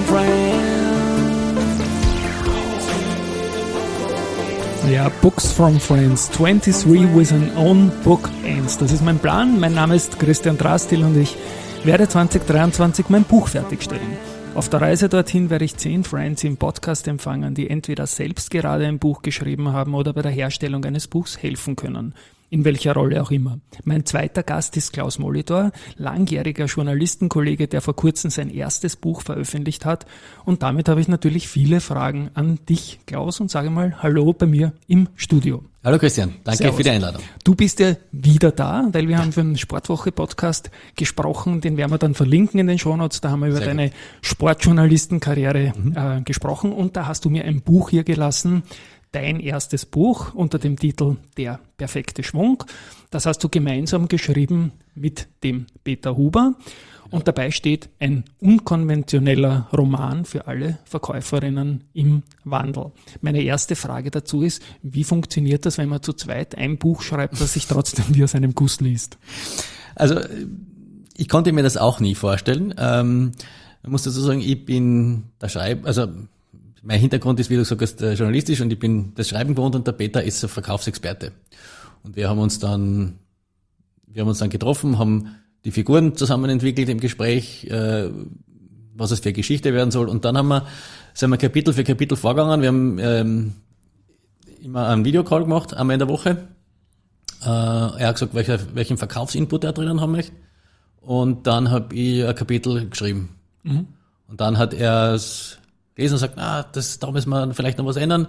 Ja, Books from Friends, 23 with an own book ends. Das ist mein Plan. Mein Name ist Christian Drastil und ich werde 2023 mein Buch fertigstellen. Auf der Reise dorthin werde ich 10 Friends im Podcast empfangen, die entweder selbst gerade ein Buch geschrieben haben oder bei der Herstellung eines Buchs helfen können. In welcher Rolle auch immer. Mein zweiter Gast ist Klaus Molitor, langjähriger Journalistenkollege, der vor kurzem sein erstes Buch veröffentlicht hat. Und damit habe ich natürlich viele Fragen an dich, Klaus, und sage mal Hallo bei mir im Studio. Hallo Christian, danke Servus. für die Einladung. Du bist ja wieder da, weil wir haben für den Sportwoche-Podcast gesprochen, den werden wir dann verlinken in den Shownotes, da haben wir über deine Sportjournalistenkarriere gesprochen und da hast du mir ein Buch hier gelassen, dein erstes Buch unter dem Titel Der perfekte Schwung. Das hast du gemeinsam geschrieben mit dem Peter Huber. Und dabei steht ein unkonventioneller Roman für alle Verkäuferinnen im Wandel. Meine erste Frage dazu ist, wie funktioniert das, wenn man zu zweit ein Buch schreibt, das sich trotzdem wie aus einem Guss liest? Also ich konnte mir das auch nie vorstellen. Man muss dazu sagen, ich bin der Schreiber, also mein Hintergrund ist, wie du gesagt hast, journalistisch und ich bin das Schreiben gewohnt und der Peter ist ein Verkaufsexperte. Und wir haben uns dann getroffen, haben die Figuren zusammen entwickelt im Gespräch, was es für Geschichte werden soll. Und dann sind wir Kapitel für Kapitel vorgegangen. Wir haben immer einen Videocall gemacht, einmal in der Woche. Er hat gesagt, welchen Verkaufsinput er drinnen haben möchte. Und dann habe ich ein Kapitel geschrieben. Mhm. Und dann hat er es gelesen und sagt, da müssen wir vielleicht noch was ändern.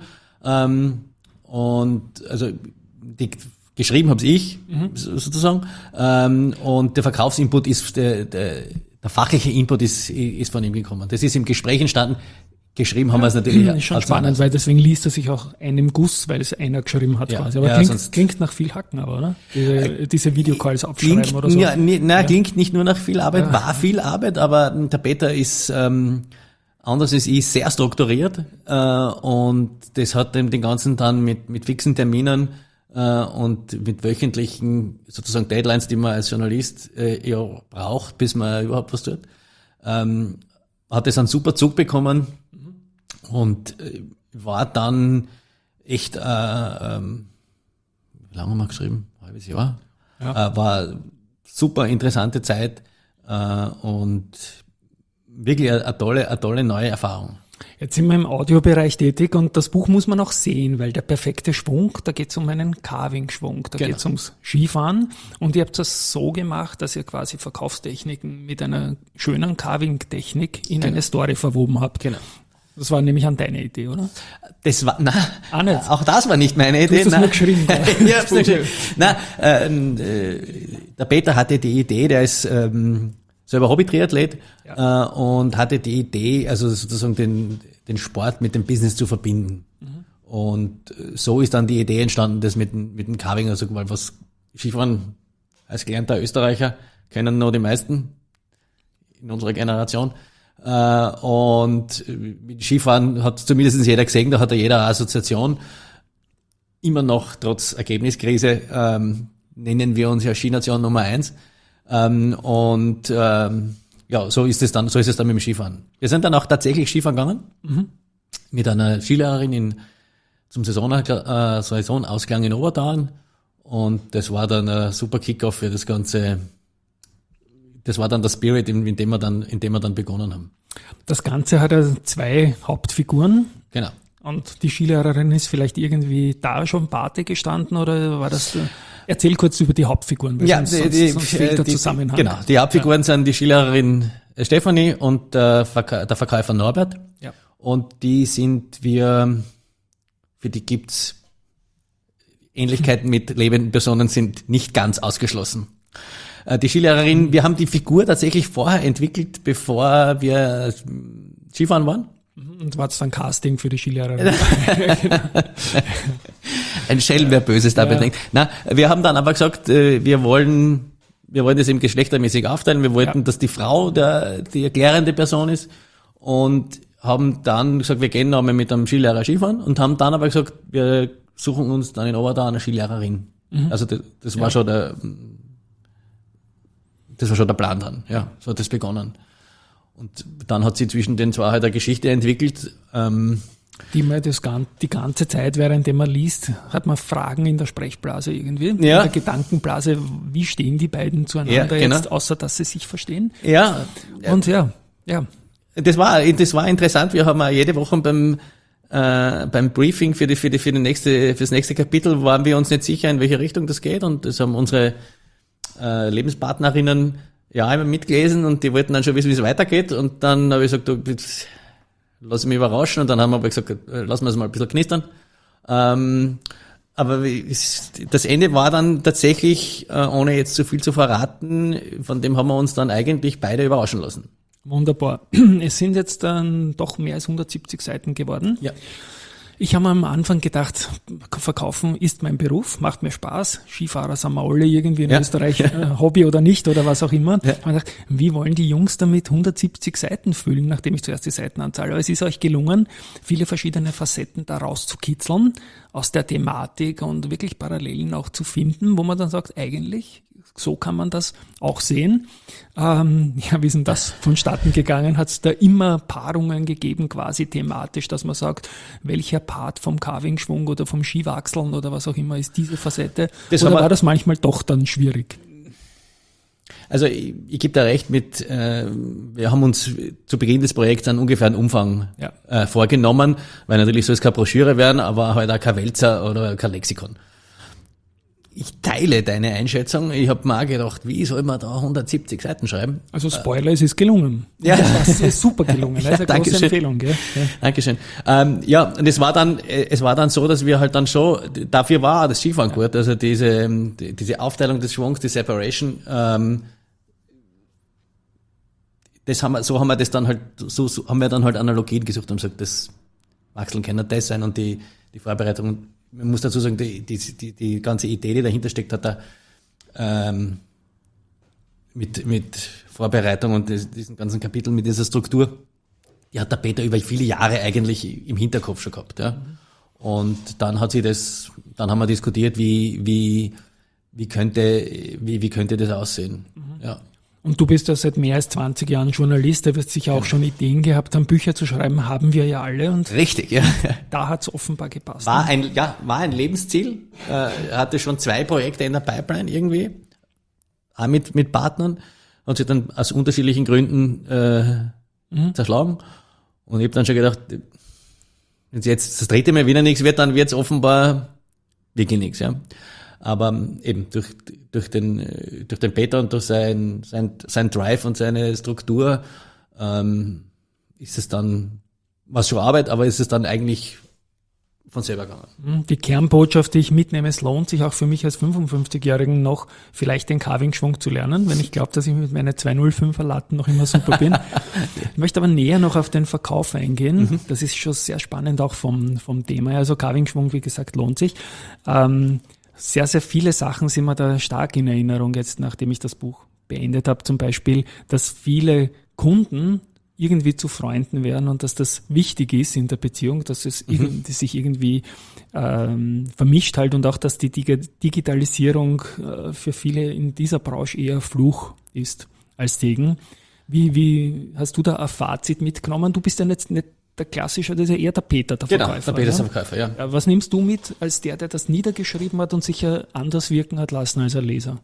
Und also geschrieben habe ich sozusagen. Und der Verkaufsinput ist der fachliche Input ist von ihm gekommen. Das ist im Gespräch entstanden. Geschrieben haben wir es natürlich. Das ist schon spannend, weil deswegen liest er sich auch einem Guss, weil es einer geschrieben hat quasi. Aber klingt nach viel Hacken, oder? Diese Videocalls abschreiben oder so. Klingt nicht nur nach viel Arbeit, war viel Arbeit, aber der Peter ist anders als ich sehr strukturiert und das hat eben den ganzen dann mit fixen Terminen und mit wöchentlichen sozusagen Deadlines, die man als Journalist ja braucht, bis man überhaupt was tut, hat es einen super Zug bekommen und war dann echt, wie lange haben wir geschrieben? Ein halbes Jahr. Ja. War super interessante Zeit und wirklich eine tolle neue Erfahrung. Jetzt sind wir im Audiobereich tätig und das Buch muss man auch sehen, weil der perfekte Schwung, da geht es um einen Carving-Schwung, da geht es ums Skifahren und ihr habt das so gemacht, dass ihr quasi Verkaufstechniken mit einer schönen Carving-Technik in eine Story verwoben habt. Genau. Das war nämlich an deine Idee, oder? Das war, auch das war nicht meine Idee. Du hast das nur geschrieben. Ich hab's nur geschrieben. Der Peter hatte die Idee, der ist selber Hobby-Triathlet und hatte die Idee, also sozusagen den Sport mit dem Business zu verbinden. Mhm. Und so ist dann die Idee entstanden, das mit dem Carving, also weil was Skifahren als gelernter Österreicher kennen nur die meisten in unserer Generation. Und mit Skifahren hat zumindest jeder gesehen, da hat jeder eine Assoziation. Immer noch, trotz Ergebniskrise, nennen wir uns ja Skination Nummer 1. So ist es dann mit dem Skifahren. Wir sind dann auch tatsächlich Skifahren gegangen, mit einer Skilehrerin zum Saisonausklang in Obertauern und das war dann ein super Kickoff für das Ganze. Das war dann der Spirit, in dem wir dann begonnen haben. Das Ganze hat ja 2 Hauptfiguren. Genau. Und die Skilehrerin ist vielleicht irgendwie da schon Pate gestanden oder war das? Erzähl kurz über die Hauptfiguren, weil sonst fehlt der Zusammenhang. Genau, die Hauptfiguren sind die Skilehrerin Stefanie und der Verkäufer Norbert. Ja. Und die für die gibt's Ähnlichkeiten mit lebenden Personen sind nicht ganz ausgeschlossen. Die Skilehrerin, wir haben die Figur tatsächlich vorher entwickelt, bevor wir Skifahren waren. Und war es dann Casting für die Skilehrerin? Ein Schelm, wer Böses dabei denkt. Na, wir haben dann aber gesagt, wir wollen das eben geschlechtermäßig aufteilen. Wir wollten, dass die Frau die erklärende Person ist und haben dann gesagt, wir gehen nochmal mit einem Skilehrer Skifahren und haben dann aber gesagt, wir suchen uns dann in Obertau eine Skilehrerin. Mhm. Also das war schon der Plan dann. Ja, so hat das begonnen. Und dann hat sich zwischen den zwei halt eine Geschichte entwickelt, die man die ganze Zeit, währenddem man liest, hat man Fragen in der Sprechblase irgendwie, in Ja. der Gedankenblase, wie stehen die beiden zueinander Ja, genau. jetzt, außer dass sie sich verstehen. Ja. Und ja. Das war interessant. Wir haben auch jede Woche beim Briefing fürs nächste Kapitel waren wir uns nicht sicher, in welche Richtung das geht, und das haben unsere Lebenspartnerinnen ja immer mitgelesen, und die wollten dann schon wissen, wie es weitergeht, und dann habe ich gesagt, du, lass mich überraschen, und dann haben wir aber gesagt, lassen wir es mal ein bisschen knistern. Aber das Ende war dann tatsächlich, ohne jetzt zu viel zu verraten, von dem haben wir uns dann eigentlich beide überraschen lassen. Wunderbar. Es sind jetzt dann doch mehr als 170 Seiten geworden. Ja. Ich habe am Anfang gedacht, Verkaufen ist mein Beruf, macht mir Spaß. Skifahrer sind wir alle irgendwie in Österreich, Hobby oder nicht oder was auch immer. Ja. Ich habe gedacht, wie wollen die Jungs damit 170 Seiten füllen, nachdem ich zuerst die Seitenanzahl. Aber es ist euch gelungen, viele verschiedene Facetten da rauszukitzeln aus der Thematik und wirklich Parallelen auch zu finden, wo man dann sagt, eigentlich, so kann man das auch sehen. Wie ist denn das vonstatten gegangen? Hat es da immer Paarungen gegeben, quasi thematisch, dass man sagt, welcher Part vom Carving-Schwung oder vom Skiwachseln oder was auch immer ist diese Facette? Oder war das manchmal doch dann schwierig? Also ich gebe da recht mit, wir haben uns zu Beginn des Projekts einen ungefähren Umfang vorgenommen, weil natürlich soll es keine Broschüre werden, aber halt auch kein Wälzer oder kein Lexikon. Ich teile deine Einschätzung. Ich habe mir auch gedacht, wie soll man da 170 Seiten schreiben? Also Spoiler, es ist gelungen. Ja. Das ist super gelungen. Das ist eine große Empfehlung. Gell? Ja. Dankeschön. Und es war dann so, dass wir halt dann schon, dafür war das Skifahren gut, also diese Aufteilung des Schwungs, die Separation, haben wir dann halt Analogien gesucht und gesagt, das Wachseln kann nicht das sein, und die Vorbereitung. Man muss dazu sagen, die ganze Idee, die dahinter steckt, hat da mit Vorbereitung und diesen ganzen Kapitel, mit dieser Struktur, die hat der Peter über viele Jahre eigentlich im Hinterkopf schon gehabt. Ja. Und dann haben wir diskutiert, wie könnte das aussehen. Ja. Und du bist ja seit mehr als 20 Jahren Journalist, da wirst sicher auch schon Ideen gehabt haben, Bücher zu schreiben, haben wir ja alle. Und richtig, ja. Da hat es offenbar gepasst. War ein Lebensziel. Hatte schon 2 Projekte in der Pipeline irgendwie, auch mit Partnern, und sich dann aus unterschiedlichen Gründen zerschlagen. Und ich habe dann schon gedacht, wenn es jetzt das 3. Mal wieder nichts wird, dann wird es offenbar wirklich nichts. Ja. Aber eben durch den Peter und durch sein Drive und seine Struktur ist es dann, was schon Arbeit, aber ist es dann eigentlich von selber gegangen. Die Kernbotschaft, die ich mitnehme, es lohnt sich auch für mich als 55-Jährigen noch, vielleicht den Carving-Schwung zu lernen, wenn ich glaube, dass ich mit meinen 205er Latten noch immer super bin. Ich möchte aber näher noch auf den Verkauf eingehen. Das ist schon sehr spannend auch vom Thema. Also Carving-Schwung, wie gesagt, lohnt sich. Sehr, sehr viele Sachen sind mir da stark in Erinnerung jetzt, nachdem ich das Buch beendet habe. Zum Beispiel, dass viele Kunden irgendwie zu Freunden werden und dass das wichtig ist in der Beziehung, dass es sich irgendwie vermischt halt, und auch, dass die Digitalisierung für viele in dieser Branche eher Fluch ist als Segen. Wie hast du da ein Fazit mitgenommen? Du bist ja jetzt nicht der Klassische, das ist ja eher der Peter, der Verkäufer. Genau, der Peter ist der Verkäufer, ja. Was nimmst du mit als der das niedergeschrieben hat und sicher anders wirken hat lassen als ein Leser?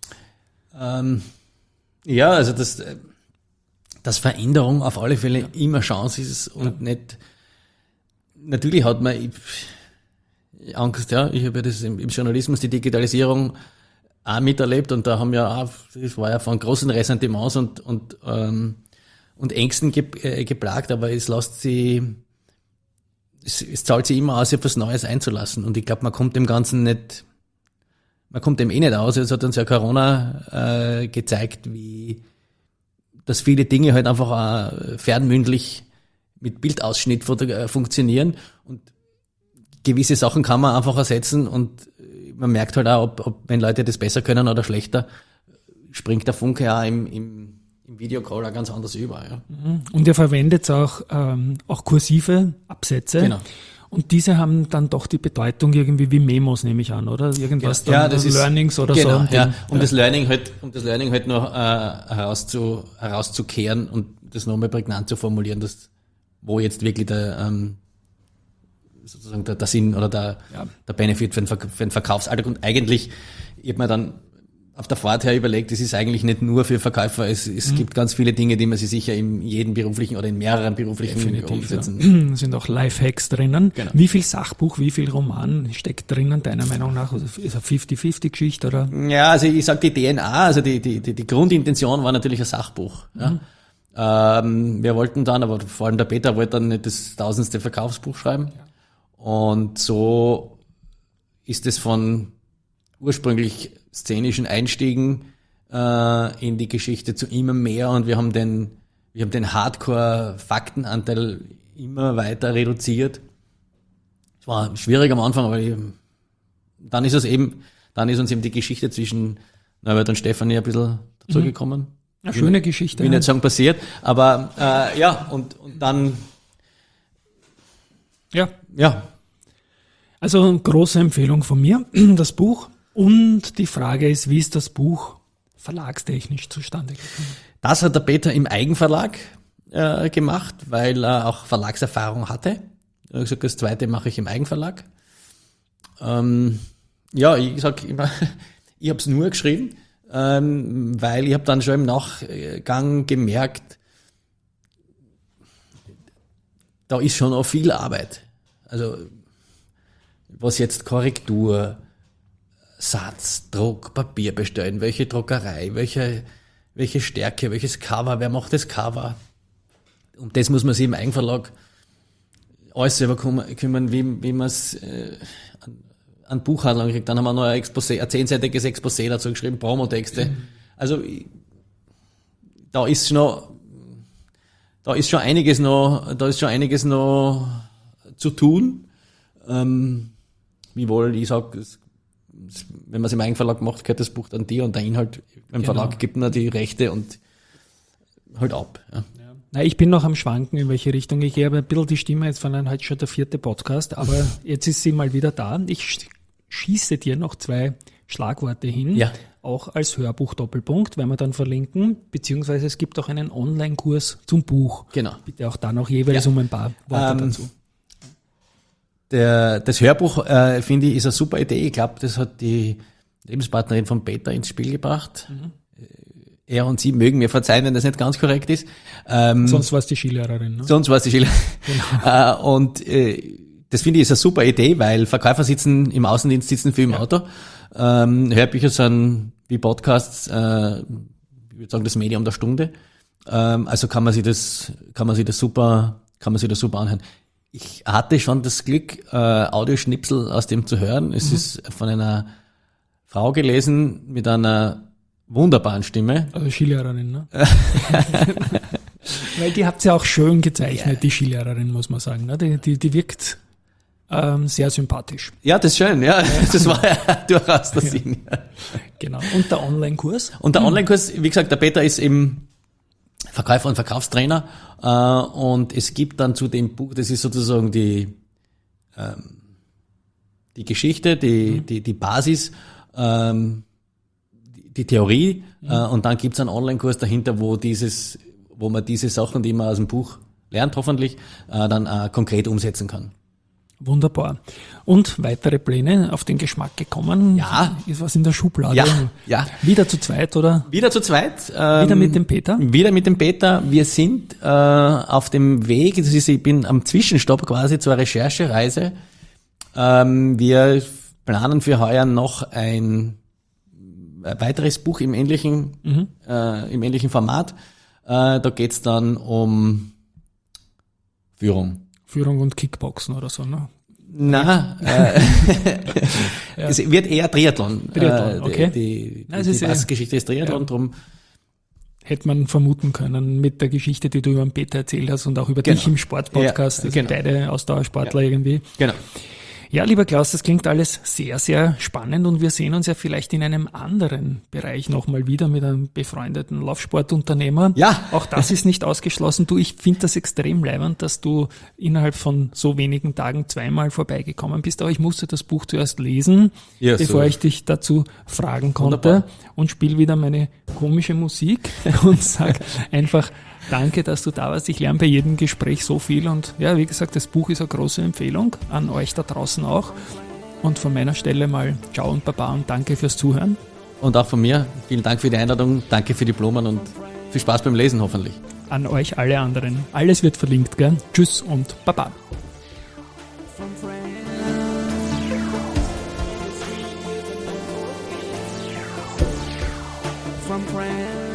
Also dass Veränderung auf alle Fälle immer Chance ist und nicht, natürlich hat man Angst, ja, ich habe ja das im Journalismus, die Digitalisierung auch miterlebt, und da haben das war ja von großen Ressentiments und Ängsten geplagt, aber es zahlt sich immer aus, etwas Neues einzulassen. Und ich glaube, man kommt dem nicht aus. Es hat uns ja Corona gezeigt, dass viele Dinge halt einfach auch fernmündlich mit Bildausschnitt funktionieren, und gewisse Sachen kann man einfach ersetzen, und man merkt halt auch, ob wenn Leute das besser können oder schlechter, springt der Funke ja im Videocall auch ganz anders über. Ja. Und ihr verwendet auch kursive Absätze. Genau. Und diese haben dann doch die Bedeutung irgendwie wie Memos, nehme ich an, oder? Irgendwas Ja, dann, das ist, Learnings oder genau, so. Ja, das Learning halt noch herauszukehren und das nochmal prägnant zu formulieren, wo jetzt wirklich sozusagen der Sinn oder der Benefit für den Verkaufsalltag. Und eigentlich, ich habe mir dann auf der Fahrt her überlegt, es ist eigentlich nicht nur für Verkäufer, es gibt ganz viele Dinge, die man sich sicher in jedem beruflichen oder in mehreren beruflichen umsetzen. Ja. Sind auch Lifehacks drinnen. Genau. Wie viel Sachbuch, wie viel Roman steckt drinnen, deiner Meinung nach? Also ist eine 50-50-Geschichte, oder? Ja, also ich sag die DNA, also die Grundintention war natürlich ein Sachbuch. Ja. Wir wollten dann, aber vor allem der Peter wollte dann nicht das 1000. Verkaufsbuch schreiben. Ja. Und so ist es von ursprünglich szenischen Einstiegen in die Geschichte zu immer mehr, und wir haben den Hardcore-Faktenanteil immer weiter reduziert. Es war schwierig am Anfang, aber dann ist uns eben die Geschichte zwischen Norbert und Stefanie ein bisschen dazugekommen. Eine schöne Geschichte. Will nicht sagen passiert, aber und dann ja. Also große Empfehlung von mir, das Buch. Und die Frage ist, wie ist das Buch verlagstechnisch zustande gekommen? Das hat der Peter im Eigenverlag gemacht, weil er auch Verlagserfahrung hatte. Er hat gesagt, das zweite mache ich im Eigenverlag. Ich sag immer, ich habe es nur geschrieben, weil ich habe dann schon im Nachgang gemerkt, da ist schon auch viel Arbeit. Also was jetzt Korrektur, Satz, Druck, Papier bestellen, welche Druckerei, welche Stärke, welches Cover, wer macht das Cover. Um das muss man sich im Eigenverlag alles selber kümmern, wie man es an Buchhandlung kriegt. Dann haben wir noch ein 10-seitiges Exposé dazu geschrieben, Promotexte. Also da ist schon einiges noch zu tun. Wiewohl, ich sag, wenn man es im Eigenverlag macht, gehört das Buch dann dir, und der Inhalt beim Verlag gibt man die Rechte und halt ab. Ja. Na, ich bin noch am Schwanken, in welche Richtung ich gehe, aber ein bisschen die Stimme, jetzt von heute schon der 4. Podcast, aber jetzt ist sie mal wieder da. Ich schieße dir noch 2 Schlagworte hin, auch als Hörbuch-Doppelpunkt, werden wir dann verlinken, beziehungsweise es gibt auch einen Online-Kurs zum Buch. Genau. Bitte auch da noch jeweils um ein paar Worte dazu. Das Hörbuch, finde ich, ist eine super Idee. Ich glaube, das hat die Lebenspartnerin von Peter ins Spiel gebracht. Er und sie mögen mir verzeihen, wenn das nicht ganz korrekt ist. Sonst war es die Skilehrerin. Ne? Sonst war es die Skilehrerin. Genau. Das finde ich ist eine super Idee, weil Verkäufer sitzen im Außendienst, sitzen viel im Auto. Hörbücher sind wie Podcasts, ich würde sagen, das Medium der Stunde. Also kann man sich das super anhören. Ich hatte schon das Glück, Audioschnipsel aus dem zu hören. Es ist von einer Frau gelesen mit einer wunderbaren Stimme. Also Skilehrerin, ne? Weil die habt ihr auch schön gezeichnet, die Skilehrerin, muss man sagen. Ne? Die wirkt sehr sympathisch. Ja, das ist schön, ja. Das war ja durchaus der Sinn. Ja. Genau. Und der Online-Kurs? Und der Online-Kurs, wie gesagt, der Peter ist eben Verkäufer und Verkaufstrainer, und es gibt dann zu dem Buch, das ist sozusagen die Geschichte, die Basis, die Theorie, und dann gibt's einen Online-Kurs dahinter, wo man diese Sachen, die man aus dem Buch lernt, hoffentlich, dann konkret umsetzen kann. Wunderbar. Und weitere Pläne auf den Geschmack gekommen? Ja. Ist was in der Schublade? Ja. Wieder zu zweit, oder? Wieder zu zweit. Wieder mit dem Peter? Wieder mit dem Peter. Wir sind auf dem Weg, ich bin am Zwischenstopp quasi zur Recherchereise. Wir planen für heuer noch ein weiteres Buch im ähnlichen Format. Da geht's dann um Führung. Führung und Kickboxen oder so, ne? Es wird eher Triathlon. Okay. Die Basisgeschichte ist Triathlon, drum. Hätte man vermuten können mit der Geschichte, die du über den Peter erzählt hast und auch über dich im Sportpodcast. Also beide Ausdauersportler irgendwie. Genau. Ja, lieber Klaus, das klingt alles sehr, sehr spannend und wir sehen uns ja vielleicht in einem anderen Bereich nochmal wieder mit einem befreundeten Laufsportunternehmer. Ja. Auch das ist nicht ausgeschlossen. Du, ich finde das extrem leibend, dass du innerhalb von so wenigen Tagen zweimal vorbeigekommen bist, aber ich musste das Buch zuerst lesen, Ja, bevor so. ich dich dazu fragen konnte. Wunderbar. Und spiele wieder meine komische Musik und sag einfach danke, dass du da warst. Ich lerne bei jedem Gespräch so viel und ja, wie gesagt, das Buch ist eine große Empfehlung an euch da draußen auch. Und von meiner Stelle mal ciao und baba und danke fürs Zuhören. Und auch von mir, vielen Dank für die Einladung, danke für die Blumen und viel Spaß beim Lesen hoffentlich. An euch alle anderen. Alles wird verlinkt, gell? Tschüss und baba. From friends.